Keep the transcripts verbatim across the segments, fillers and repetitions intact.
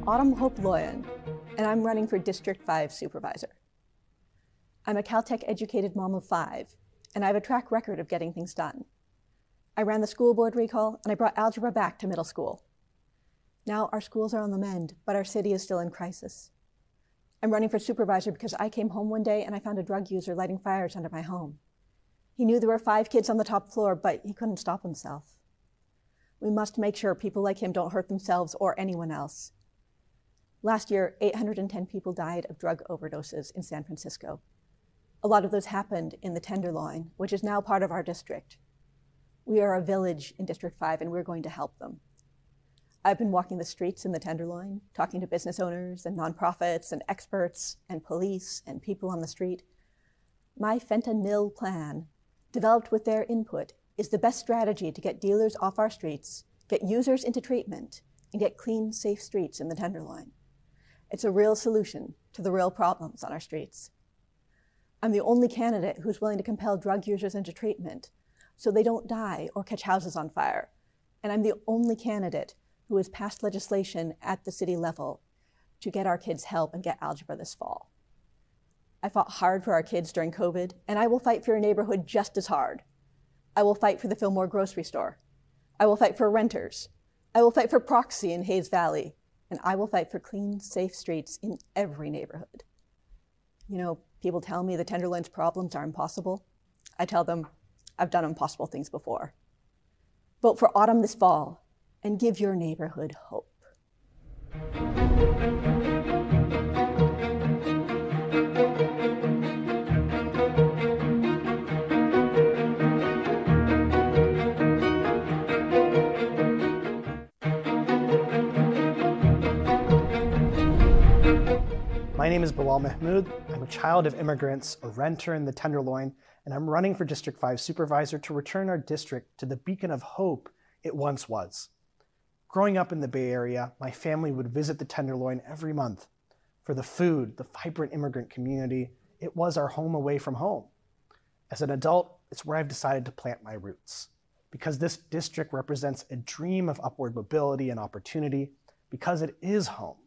Autumn Hope Loyan, and I'm running for District five Supervisor. I'm a Caltech-educated mom of five, and I have a track record of getting things done. I ran the school board recall, and I brought algebra back to middle school. Now our schools are on the mend, but our city is still in crisis. I'm running for supervisor because I came home one day and I found a drug user lighting fires under my home. He knew there were five kids on the top floor, but he couldn't stop himself. We must make sure people like him don't hurt themselves or anyone else. Last year, eight hundred ten people died of drug overdoses in San Francisco. A lot of those happened in the Tenderloin, which is now part of our district. We are a village in District five, and we're going to help them. I've been walking the streets in the Tenderloin, talking to business owners and nonprofits and experts and police and people on the street. My fentanyl plan, developed with their input, is the best strategy to get dealers off our streets, get users into treatment, and get clean, safe streets in the Tenderloin. It's a real solution to the real problems on our streets. I'm the only candidate who's willing to compel drug users into treatment so they don't die or catch houses on fire. And I'm the only candidate who has passed legislation at the city level to get our kids help and get algebra this fall. I fought hard for our kids during COVID, and I will fight for your neighborhood just as hard. I will fight for the Fillmore grocery store. I will fight for renters. I will fight for Proxy in Hayes Valley, and I will fight for clean, safe streets in every neighborhood. You know, people tell me the Tenderloin's problems are impossible. I tell them, I've done impossible things before. Vote for Autumn this fall, and give your neighborhood hope. My name is Bilal Mahmoud. I'm a child of immigrants, a renter in the Tenderloin, and I'm running for District five Supervisor to return our district to the beacon of hope it once was. Growing up in the Bay Area, my family would visit the Tenderloin every month. For the food, the vibrant immigrant community, it was our home away from home. As an adult, it's where I've decided to plant my roots. Because this district represents a dream of upward mobility and opportunity, because it is home.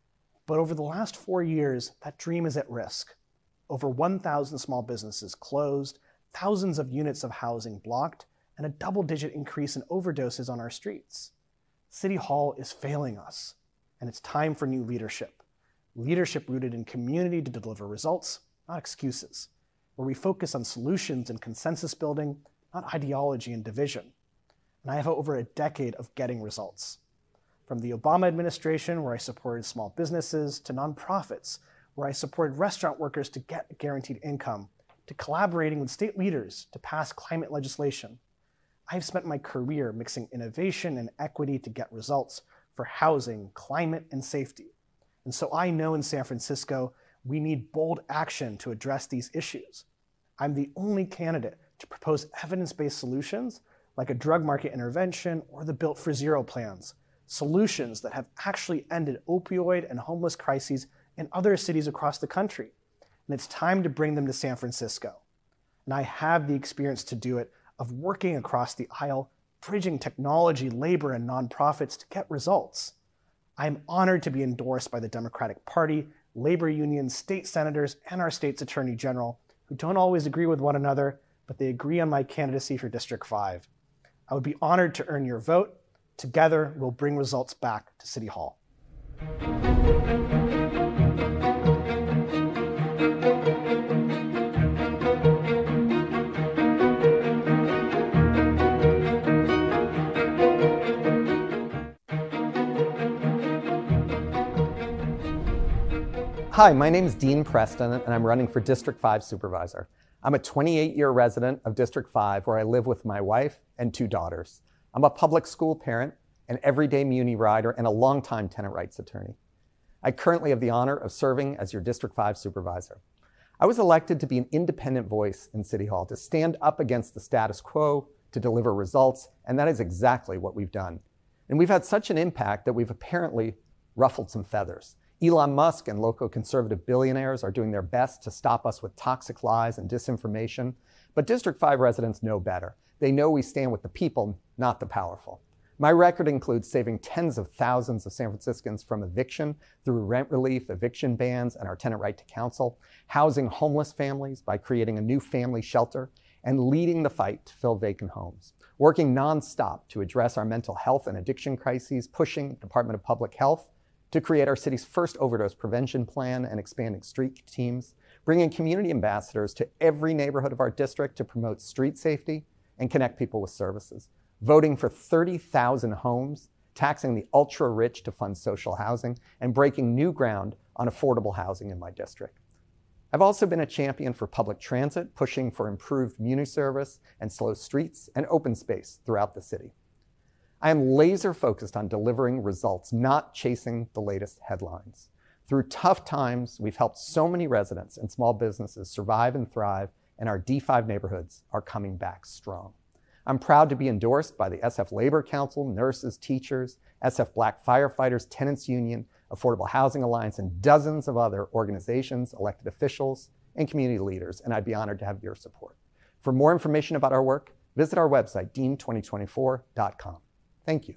But over the last four years, that dream is at risk. Over one thousand small businesses closed, thousands of units of housing blocked, and a double-digit increase in overdoses on our streets. City Hall is failing us, and it's time for new leadership. Leadership rooted in community to deliver results, not excuses, where we focus on solutions and consensus building, not ideology and division. And I have over a decade of getting results. From the Obama administration, where I supported small businesses, to nonprofits, where I supported restaurant workers to get a guaranteed income, to collaborating with state leaders to pass climate legislation. I've spent my career mixing innovation and equity to get results for housing, climate, and safety. And so I know in San Francisco, we need bold action to address these issues. I'm the only candidate to propose evidence-based solutions like a drug market intervention or the Built for Zero plans, solutions that have actually ended opioid and homeless crises in other cities across the country. And it's time to bring them to San Francisco. And I have the experience to do it, of working across the aisle, bridging technology, labor, and nonprofits to get results. I'm honored to be endorsed by the Democratic Party, labor unions, state senators, and our state's attorney general, who don't always agree with one another, but they agree on my candidacy for District five. I would be honored to earn your vote. Together, we'll bring results back to City Hall. Hi, my name is Dean Preston, and I'm running for District five Supervisor. I'm a twenty-eight year resident of District five, where I live with my wife and two daughters. I'm a public school parent, an everyday Muni rider, and a longtime tenant rights attorney. I currently have the honor of serving as your District five Supervisor. I was elected to be an independent voice in City Hall, to stand up against the status quo, to deliver results, and that is exactly what we've done. And we've had such an impact that we've apparently ruffled some feathers. Elon Musk and local conservative billionaires are doing their best to stop us with toxic lies and disinformation, but District five residents know better. They know we stand with the people, not the powerful. My record includes saving tens of thousands of San Franciscans from eviction through rent relief, eviction bans, and our tenant right to counsel, housing homeless families by creating a new family shelter, and leading the fight to fill vacant homes, working nonstop to address our mental health and addiction crises, pushing Department of Public Health to create our city's first overdose prevention plan and expanding street teams, bringing community ambassadors to every neighborhood of our district to promote street safety and connect people with services, voting for thirty thousand homes, taxing the ultra-rich to fund social housing, and breaking new ground on affordable housing in my district. I've also been a champion for public transit, pushing for improved muni service and slow streets and open space throughout the city. I am laser focused on delivering results, not chasing the latest headlines. Through tough times, we've helped so many residents and small businesses survive and thrive, and our D five neighborhoods are coming back strong. I'm proud to be endorsed by the S F Labor Council, nurses, teachers, S F Black Firefighters, Tenants Union, Affordable Housing Alliance, and dozens of other organizations, elected officials, and community leaders, and I'd be honored to have your support. For more information about our work, visit our website, dean twenty twenty-four dot com. Thank you.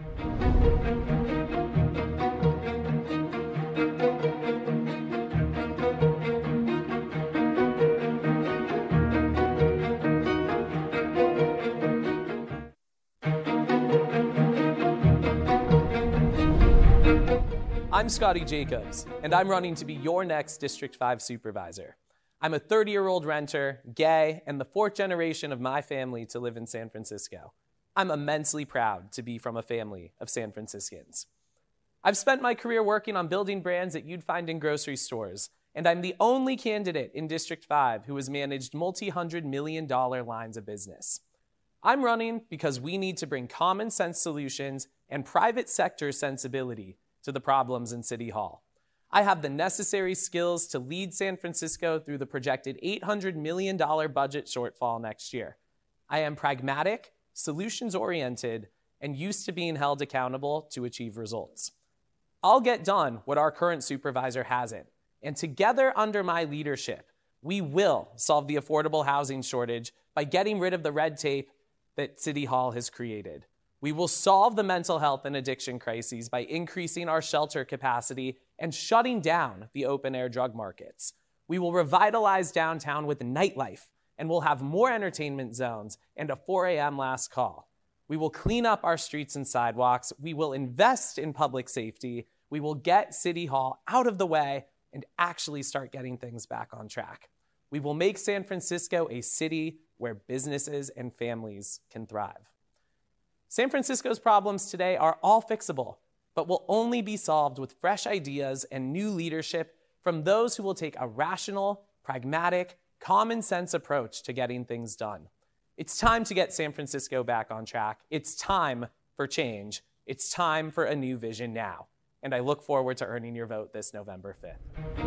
I'm Scotty Jacobs, and I'm running to be your next District five supervisor. I'm a thirty-year-old renter, gay, and the fourth generation of my family to live in San Francisco. I'm immensely proud to be from a family of San Franciscans. I've spent my career working on building brands that you'd find in grocery stores, and I'm the only candidate in District five who has managed multi-hundred million dollar lines of business. I'm running because we need to bring common sense solutions and private sector sensibility to the problems in City Hall. I have the necessary skills to lead San Francisco through the projected eight hundred million dollar budget shortfall next year. I am pragmatic, solutions-oriented, and used to being held accountable to achieve results. I'll get done what our current supervisor hasn't, and together under my leadership, we will solve the affordable housing shortage by getting rid of the red tape that City Hall has created. We will solve the mental health and addiction crises by increasing our shelter capacity and shutting down the open-air drug markets. We will revitalize downtown with nightlife, and we'll have more entertainment zones and a four a m last call. We will clean up our streets and sidewalks. We will invest in public safety. We will get City Hall out of the way and actually start getting things back on track. We will make San Francisco a city where businesses and families can thrive. San Francisco's problems today are all fixable, but will only be solved with fresh ideas and new leadership from those who will take a rational, pragmatic, common sense approach to getting things done. It's time to get San Francisco back on track. It's time for change. It's time for a new vision now. And I look forward to earning your vote this November fifth.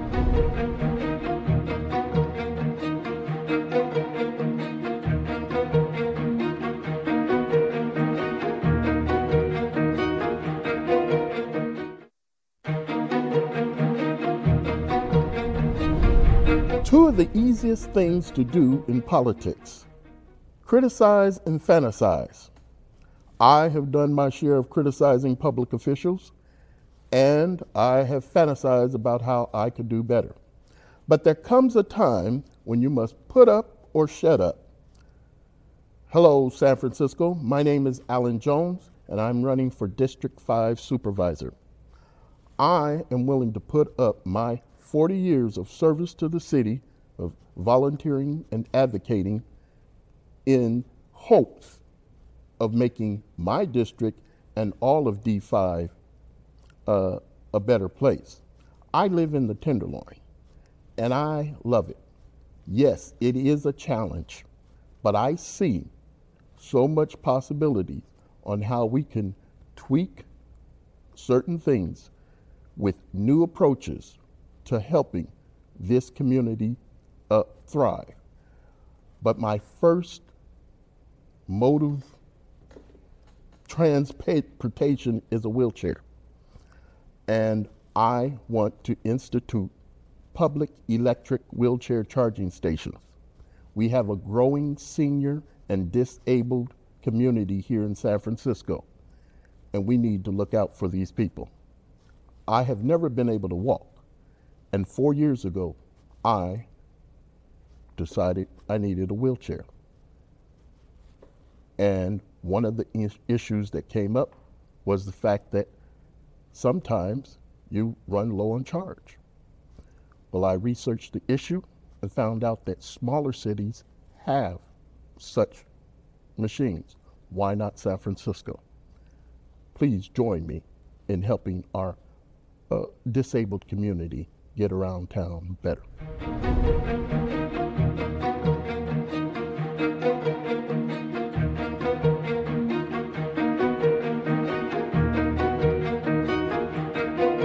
Two of the easiest things to do in politics: criticize and fantasize. I have done my share of criticizing public officials, and I have fantasized about how I could do better. But there comes a time when you must put up or shut up. Hello, San Francisco. My name is Alan Jones, and I'm running for District five Supervisor. I am willing to put up my forty years of service to the city, of volunteering and advocating, in hopes of making my district and all of D five uh, a better place. I live in the Tenderloin, and I love it. Yes, it is a challenge, but I see so much possibility on how we can tweak certain things with new approaches to helping this community uh, thrive. But my first mode of transportation is a wheelchair. And I want to institute public electric wheelchair charging stations. We have a growing senior and disabled community here in San Francisco. and we need to look out for these people. I have never been able to walk, and four years ago, I decided I needed a wheelchair. And one of the is- issues that came up was the fact that sometimes you run low on charge. Well, I researched the issue and found out that smaller cities have such machines. Why not San Francisco? Please join me in helping our uh, disabled community get around town better.